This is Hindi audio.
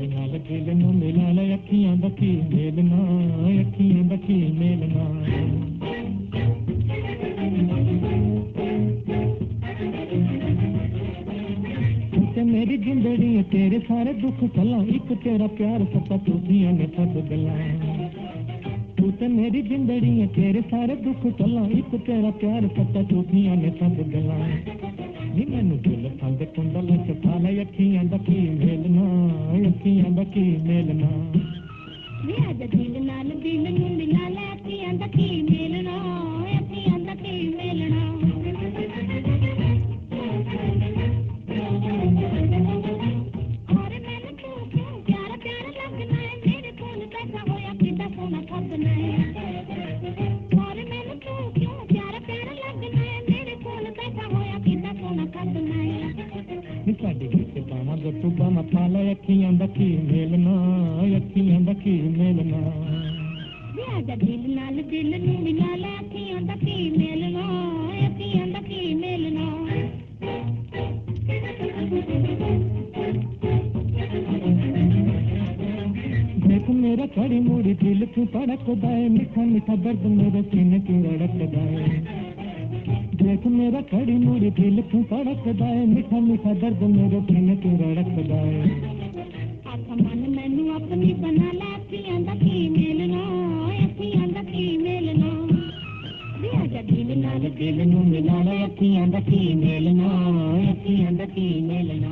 नाल दिल नूं मिला ले अखियां दा की मेलना अखियां दा की मेलना ते मेरी जिंदड़ी तेरे सारे दुख भला एक तेरा प्यार सच्चा टूटियां ने सब गल्लां तू ते मेरी जिंदड़ी तेरे सारे दुख भला एक तेरा प्यार सच्चा टूटियां ने सब गल्लां नी मैनू दिल संग कुंडल च पा ले अखियां दा की मेलना अखियां दा की मेलना नी अज दिल नाल दिल नूं मिला ले अखियां दा की मेलना अखियां दा की मेलना अखियां दा की मेलना अखियां दा की मेलना आजा दिल नाल दिल नूं मिला ले अखियां दा की मेलना अखियां दा की मेलना देख मेरा कड़ी मुड़ी दिल तू धड़कदा है मीठा मीठा दर्द मेरे सीने तू धड़कदा है देख मेरा कड़ी मुड़ी दिल तू धड़कदा है मीठा मीठा दर्द मेरे सीने तू धड़कदा है मन मैनू अपनी बना ले अखियां दा की मेलना अखियां दा की मेलना आजा दिल नाल दिल नूं मिला ले अखियां दा की मेलना अखियां दा की मेलना